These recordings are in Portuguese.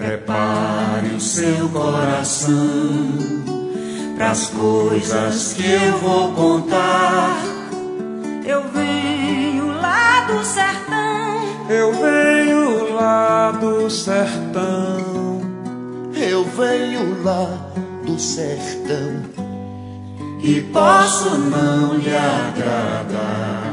Prepare o seu coração pras coisas que eu vou contar. Eu venho lá do sertão. Eu venho lá do sertão. Eu venho lá do sertão. E posso não lhe agradar.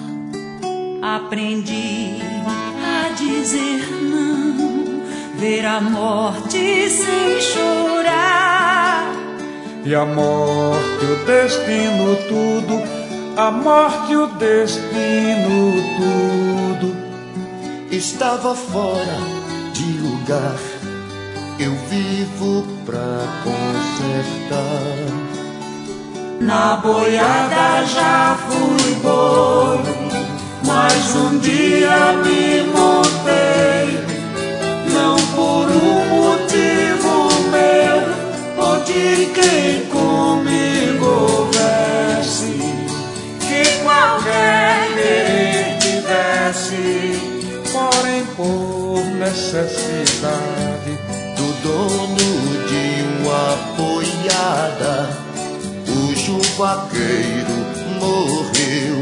Aprendi a dizer não, ver a morte sem chorar. E a morte, o destino, tudo. A morte, o destino, tudo. Estava fora de lugar. Eu vivo pra consertar. Na boiada já fui boi, mas um dia me montei. Não por um motivo meu ou de quem comigo houvesse, que qualquer querer tivesse, porém por necessidade do dono de uma boiada, cujo vaqueiro morreu.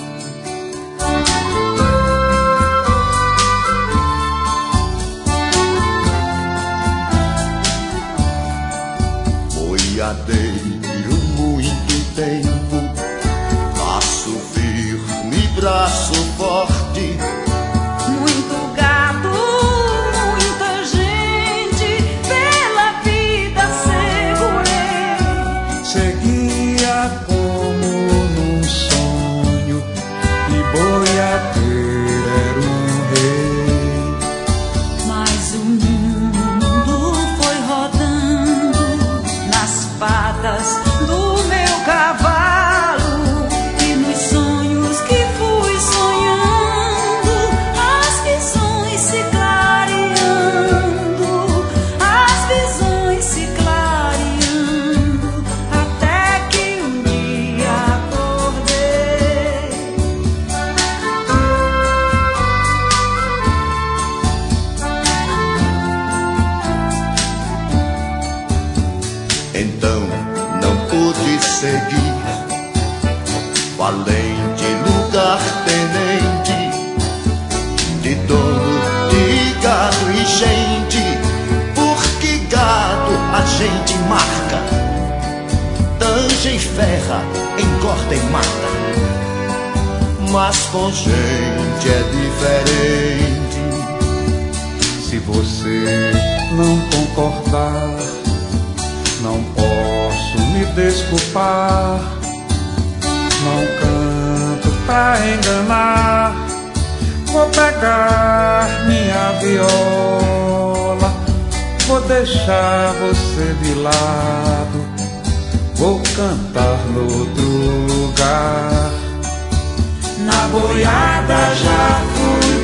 Boiadeiro muito tempo, passo firme, braço forte. Muito gado, muita gente, pela vida segurei. Seguia como num sonho, e boiadeiro era um rei. Mas o mundo foi rodando nas patas do meu cavalo, e nos sonhos que fui sonhando, as visões se clareando, as visões se clareando, até que um dia acordei. Então não pude seguir, valente lugar tenente, de dono de gado e gente, porque gado a gente marca, tanja e ferra, engorda e mata, mas com gente é diferente. Se você não concordar, não posso me desculpar. Não canto pra enganar. Vou pegar minha viola, vou deixar você de lado, vou cantar no outro lugar. Na boiada já fui